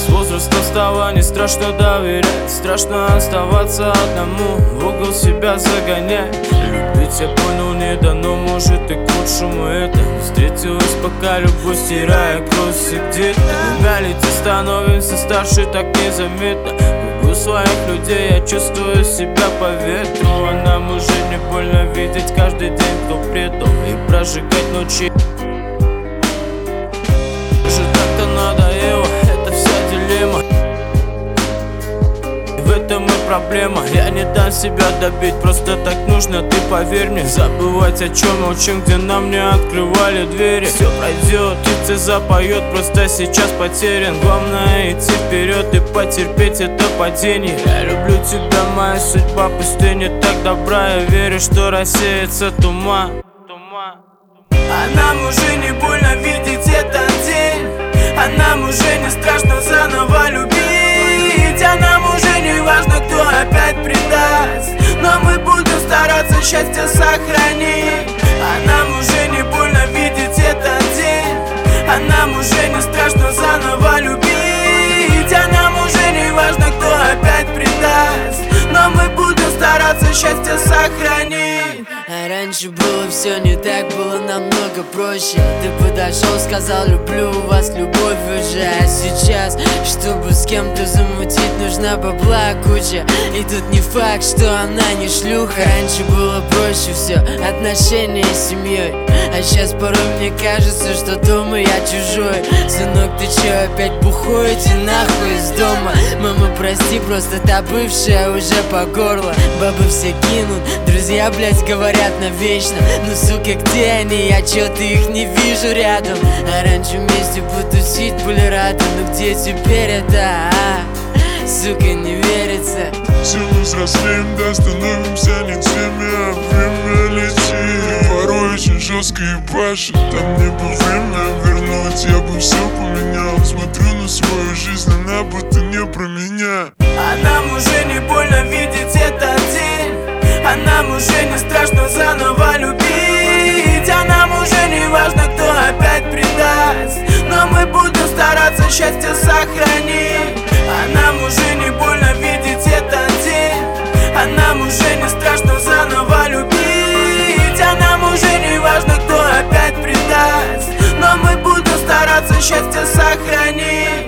С возрастом стало не страшно доверять, страшно оставаться одному, в угол себя загонять. Любить я понял не дано, может и к лучшему это. Встретилась пока любовь, стирая кровь где-то. Двумя летит, становимся старше так незаметно. Кругу своих людей я чувствую себя по ветру. А нам уже не больно видеть каждый день, кто предал, и прожигать ночи. Уже так-то надоело, это вся дилемма. В этом и проблема. Я не дам себя добить, просто так нужно, ты поверь мне. Забывать о чем молчим, где нам не открывали двери. Все пройдет, птица запоет, просто сейчас потерян. Главное идти вперед и потерпеть это падение. Я люблю тебя, моя судьба, пусть ты не так добра. Я верю, что рассеется туман. А нам уже не больно видеть этот день, а нам уже не страшно заново любить, а нам уже не важно, кто опять предаст, но мы будем стараться счастье сохранить. А нам уже не больно видеть этот день, а нам уже не страшно заново любить, а нам уже не важно, кто опять предаст, но мы будем стараться счастье сохранить. А раньше было все не так, было намного проще. Ты подошел, сказал люблю вас, любовь уже. А сейчас, чтобы с кем-то замутить, нужна бабла куча. И тут не факт, что она не шлюха. Раньше было проще все, отношения с семьей. А сейчас порой мне кажется, что дома я чужой. Сынок, ты че опять бухой? Иди нахуй из дома. Мама, прости, просто та бывшая уже по горло. Бабы все кинут, друзья, блять, говорят навечно. Ну, сука, где они? Я чё-то их не вижу рядом. А раньше вместе потусить были рады. Но где теперь это, сука, не верится. Все мы взрослеем, да становимся не теми, а время летит. Порой очень жестко ебашит, там мне бы время вернуть. Я бы все поменял, смотрю на свою жизнь, она будто не про меня. А нам уже не больно видеть этот день, а нам уже не страшно заново любить, а нам уже не важно, кто опять предаст, но мы будем стараться счастье сохранить. А нам уже не больно видеть этот день, а нам уже не страшно заново любить, а нам уже не важно, кто опять предаст, но мы будем стараться счастье сохранить.